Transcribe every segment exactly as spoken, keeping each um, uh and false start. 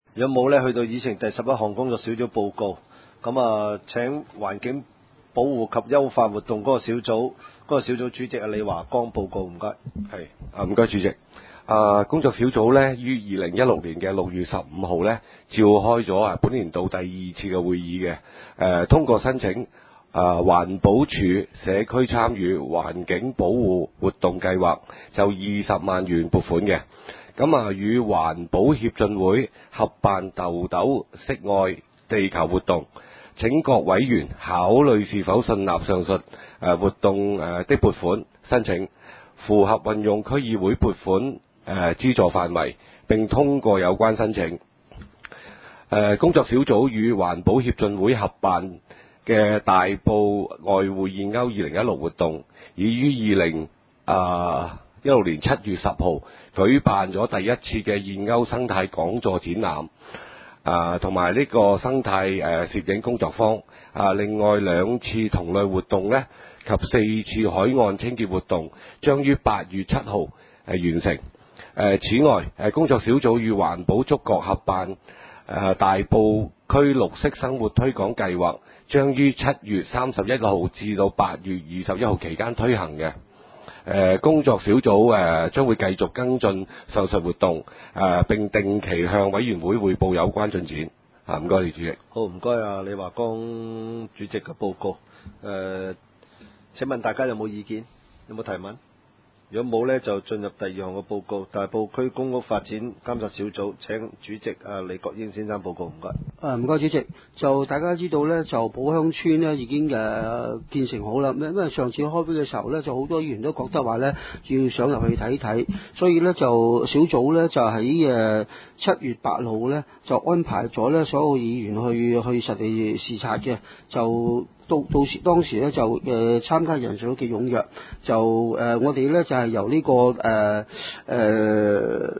有冇咧去到議程第十一項工作小組報告？咁啊，請環境保護及優化活動嗰個小組嗰、嗰個小組主席啊李華光報告，唔該。 係啊，唔該主席。啊，工作小組咧於二零一六年嘅六月十五號咧召開咗啊本年度第二次嘅會議嘅，誒、呃、通過申請啊環保署社區參與環境保護活動計劃就二十萬元撥款嘅。咁啊，與環保協進會合辦豆豆惜愛地球活動，請各委員考慮是否信納上述誒活動誒的撥款申請，符合運用區議會撥款誒資助範圍，並通過有關申請。誒工作小組與環保協進會合辦嘅大埔愛護燕鷗二零一六活動，已於二零啊一六年七月十號舉辦咗第一次嘅燕鷗生態講座展覽，啊同埋呢個生態誒攝影工作坊，啊另外兩次同類活動呢及四次海岸清潔活動將於八月七號誒完成。誒此外，誒工作小組與環保觸覺合辦誒大埔區綠色生活推廣計劃，將於七月三十一號至到八月二十一號期間推行嘅。誒工作小組誒將會繼續跟進上述活動，誒並定期向委員會匯報有關進展。啊，唔該，李主席。 好，唔該啊，李華光主席嘅報告。誒，請問大家有冇意見？有冇提問？如果冇呢，就進入第二項嘅報告。大埔區公屋發展監察小組，請主席啊李國英先生報告，唔該。 誒唔該主席，就大家知道咧，就寶鄉村咧已經誒、呃、建成好啦。因為上次開會嘅時候咧，就好多議員都覺得話咧要上入去睇睇，所以咧就小組咧就喺誒七月八號咧就安排咗咧所有議員去去實地視察嘅，就。到到時當時咧就誒、呃、參加人數都幾踴躍，就誒、呃、我哋咧就係、是、由呢、這個誒誒、呃呃、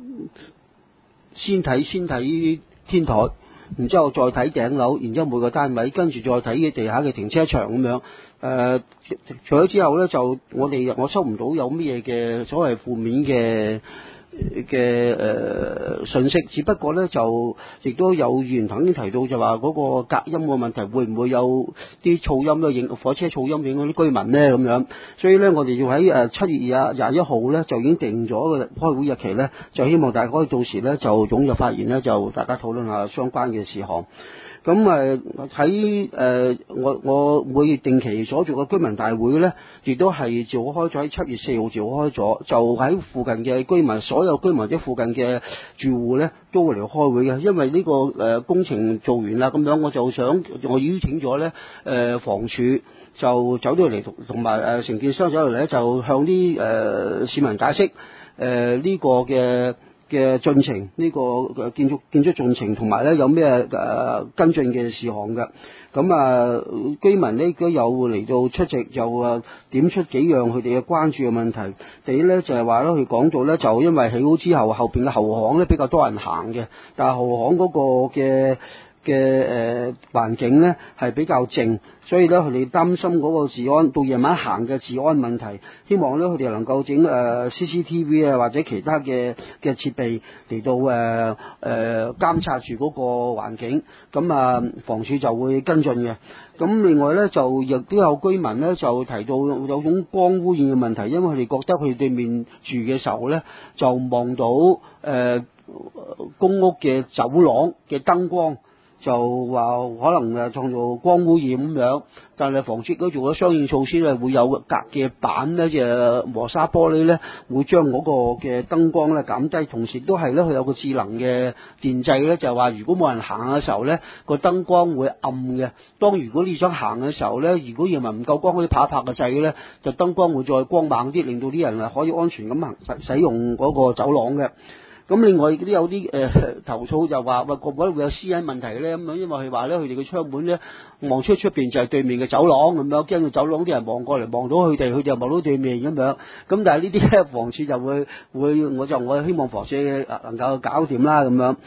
先睇先睇天台，然之後再睇頂樓，然之後每個單位跟住再睇嘅地下嘅停車場咁樣。誒、呃、除咗之後咧，就我哋我收唔到有咩嘅所謂負面嘅嘅誒信息，只不過咧就亦都有議員曾經提到就話嗰個隔音嘅問題會唔會有啲噪音咧影火車噪音影響啲居民咧咁樣，所以咧我哋要喺誒七月廿廿一號咧就已經定咗個開會日期咧，就希望大家可以到時咧就踴躍發言咧，就大家討論下相關嘅事項。咁誒喺誒我我每月定期所做嘅居民大會咧，亦都係召開咗喺七月四號召開咗，就喺附近嘅居民，所有居民或者附近嘅住戶咧，都會嚟開會嘅。因為呢個誒工程做完啦，咁樣我就想我邀請咗咧誒房署就走咗嚟，同同埋誒承建商走嚟咧，就向啲誒市民解釋誒呢個嘅。嘅進程呢、這個建築建築進程同埋咧有咩誒、呃、跟進嘅事項嘅，咁啊居民呢都有嚟到出席，又啊點出幾樣佢哋嘅關注嘅問題。第一咧就係話咧，佢講到咧就因為起好之後後邊嘅後巷咧比較多人行嘅，但係後巷嗰個嘅嘅誒環境咧係比較靜，所以咧佢哋擔心嗰個治安到夜晚行嘅治安問題，希望咧佢哋能夠整誒 C C T V 啊或者其他嘅嘅設備嚟到誒誒監察住嗰個環境，咁啊房署就會跟進嘅。咁另外咧就亦都有居民咧就提到有種光污染嘅問題，因為佢哋覺得佢哋對面住嘅時候咧就望到誒、呃、公屋嘅走廊嘅燈光。就話可能誒創造光污染咁樣，但係房署都做咗相應措施咧，會有隔嘅板咧，隻磨砂玻璃咧，會將嗰個嘅燈光咧減低，同時都係咧佢有個智能嘅電掣咧，就係話如果冇人行嘅時候咧，個燈光會暗嘅。當如果你想行嘅時候咧，如果認為唔夠光，可以拍一拍個掣咧，就燈光會再光猛啲，令到啲人啊可以安全咁行使用嗰個走廊嘅。咁另外亦都有啲誒、呃、投訴就話喂，會唔會會有私隱問題咧？咁樣因為佢話咧，佢哋嘅窗門咧望出出邊就係對面嘅走廊咁樣，驚到走廊啲人望過嚟望到佢哋，佢哋又望到對面咁樣。咁但係呢啲咧房署就會會，我就我希望房署能夠搞掂啦咁樣。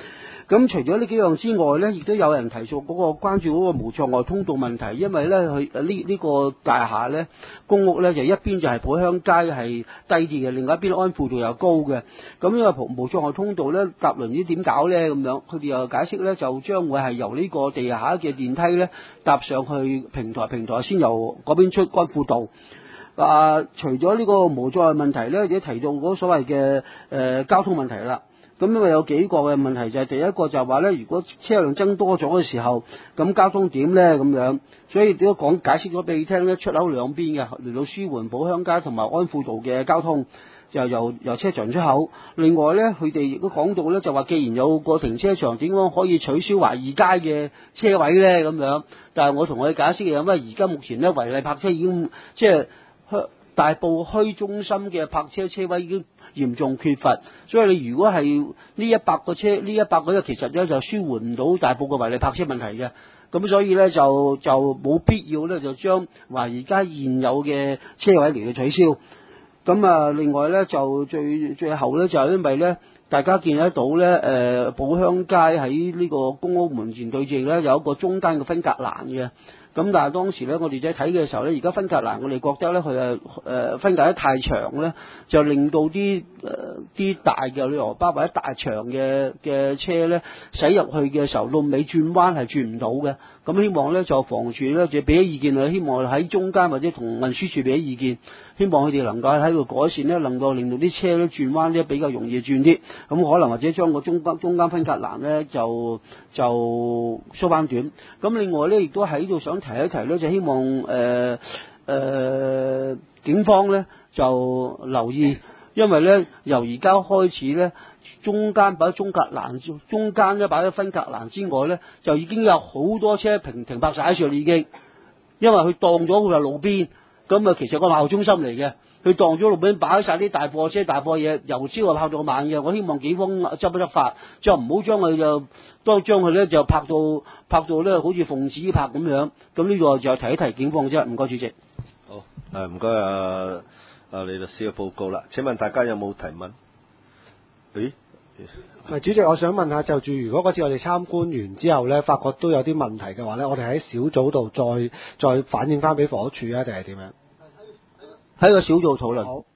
咁除咗呢幾樣之外呢，亦都有人提出嗰個關注嗰個無障礙通道問題，因為呢，佢呢呢個大廈呢，公屋呢，就一邊就係寶鄉街係低啲嘅，另外一邊安富道又高嘅。咁因為無障礙通道呢，搭輪唔知點搞呢咁樣，佢哋又解釋呢，就將會係由呢個地下嘅電梯呢搭上去平台，平台先由嗰邊出安富道。啊，除咗呢個無障礙問題呢，亦都提到嗰所謂嘅誒、呃、交通問題啦。咁因為有幾個嘅問題，就係、是、第一個就係話咧，如果車輛增多咗嘅時候，咁交通點咧咁樣，所以點解講解釋咗俾你聽咧？出口兩邊嘅嚟到舒緩寶鄉街同埋安富道嘅交通，就由由車場出口。另外咧，佢哋亦都講到咧，就話既然有個停車場，點樣可以取消華義街嘅車位咧咁樣？但係我同佢解釋嘅，因為而家目前咧違例泊車已經即係大埔墟中心嘅泊車車位已經嚴重缺乏，所以你如果係呢一百個車，呢一百個咧，其實咧就舒緩唔到大埔嘅違例泊車問題嘅。咁所以咧就就冇必要咧就將華義街現有嘅車位嚟到取消。咁啊，另外咧就最最後咧就係因為咧，大家見得到咧，誒寶鄉街喺呢個公屋門前對正咧有一個中間嘅分隔欄嘅。咁但係當時咧，我哋仔睇嘅時候咧，而家分隔欄我哋覺得咧，佢誒誒分隔得太長咧，就令到啲誒啲大嘅旅遊巴或者大長嘅嘅車咧，駛入去嘅時候，到尾轉彎係轉唔到嘅。咁希望咧就房署咧就俾啲意見，希望喺中間或者同運輸署俾啲意見，希望佢哋能夠喺度改善咧，能夠令到啲車咧轉彎咧比較容易轉啲。咁可能或者將個中間中間分隔欄咧就就縮翻短。咁另外咧亦都喺度想提一提咧，就希望誒誒、呃呃、警方咧就留意，因為咧由而家開始咧。中間擺咗中隔欄，中間咧擺咗分隔欄之外咧，就已經有好多車停停泊晒喺上已經，因為佢當咗佢係路邊，咁啊其實個貿易中心嚟嘅，佢當咗路邊擺晒啲大貨車、大貨嘢，由朝啊泊到晚嘅。我希望警方執不執法，就唔好將佢就當將佢咧就泊到泊到咧好似奉旨泊咁樣。咁呢個就提一提警方啫。唔該主席。 好，誒唔該啊啊李律師嘅報告啦。請問大家有冇提問？誒？ 係主席，我想問下，就住如果嗰次我哋參觀完之後咧，發覺都有啲問題嘅話咧，我哋喺小組度再再反映翻俾房屋署啊，定係點樣？ 喺個小組討論。 好。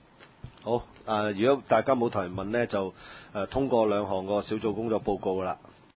好，誒、呃，如果大家冇提問咧，就誒、呃、通過兩項個小組工作報告噶啦。